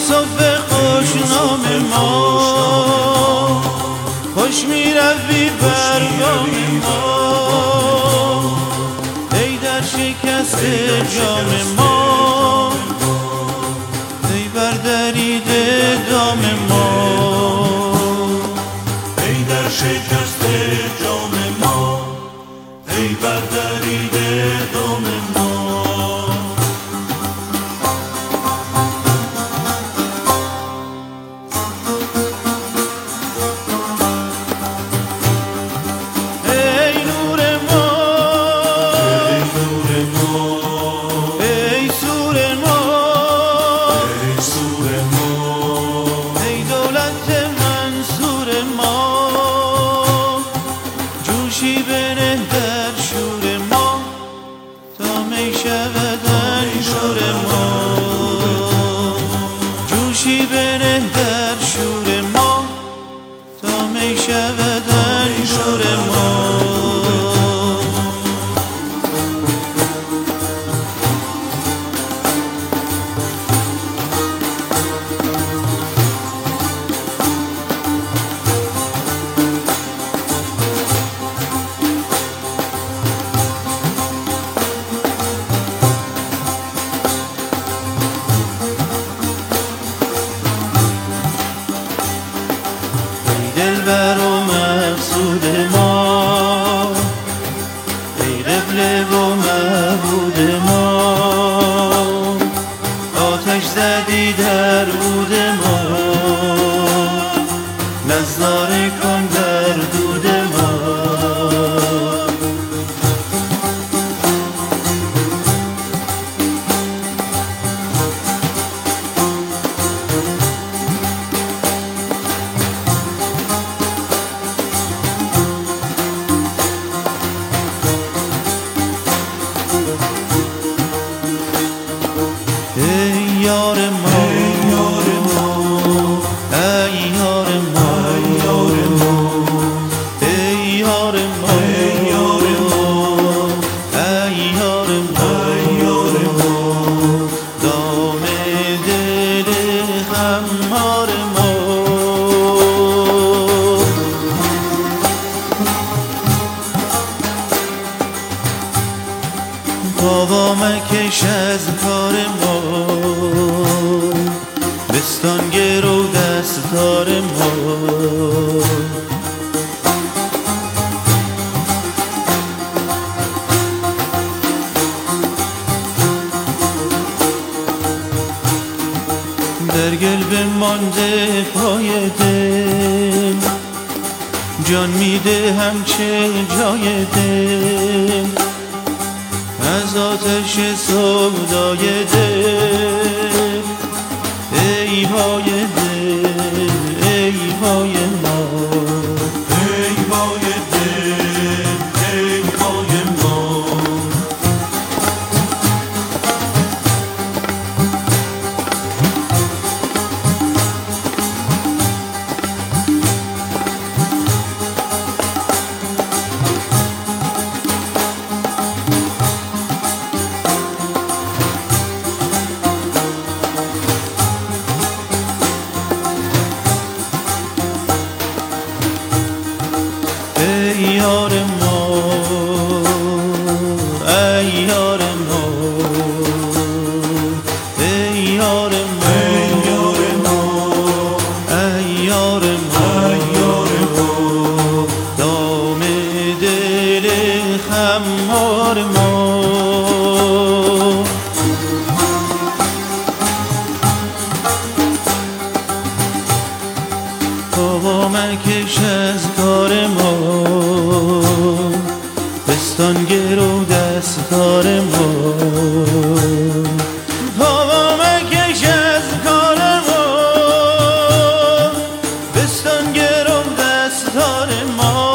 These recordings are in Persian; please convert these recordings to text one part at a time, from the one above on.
صف خوشنام ما، خوش میروی برگام ما، ای در شکست جام ما، ای بر دریده دام ما، ای در شکست جام ما، ای بر دریده دام ما. بنه در شور ما تا می شود انشور ما، جوشی بنه در شور ما تا می شود انشور ما. دلبر و مقصود ما، ای قبله و معبود ما، آتش زدی در عود ما، نظاره کن در دود ما. ای یار ما، ای یار ما، ای یار ما، ای یار ما، ای یار ما، ای یار ما، دام دل خمار ما. بابا مکش از کار ما، بستان گرو دستار ما. در گل بمانده پای دل، جان میده همچه جای دل، از آتش سودای دل. ای پای دل، ای پای ما، ای پای دل، ای پای ما. ای یار ما، ای یار ما، ای یار ما، ای یار ما، دام دل خمار ما. بابا مکش از کار ما، بستان گرو دستار ما. بابا مکش از کار ما، بستان گرو دستار ما.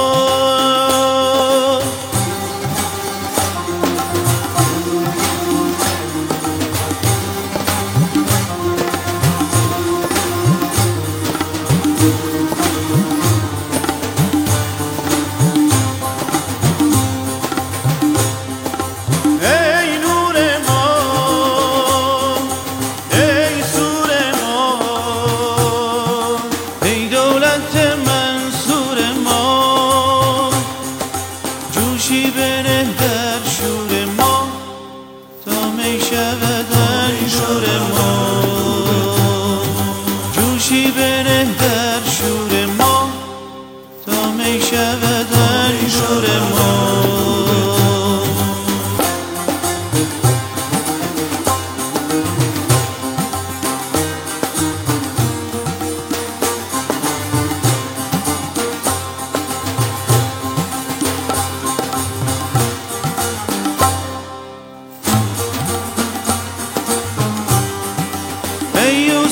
ای نور ما،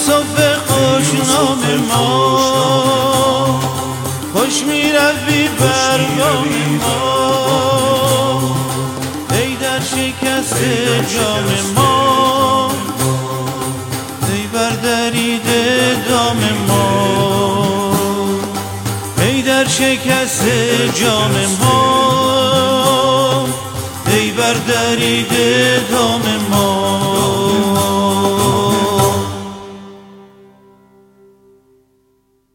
یوسف خوشنام ما، خوش میروی برگام ما، ای در شکست جام ما، ای بر دریده دام ما، ای در شکست جام ما، ای بر دریده دام ما.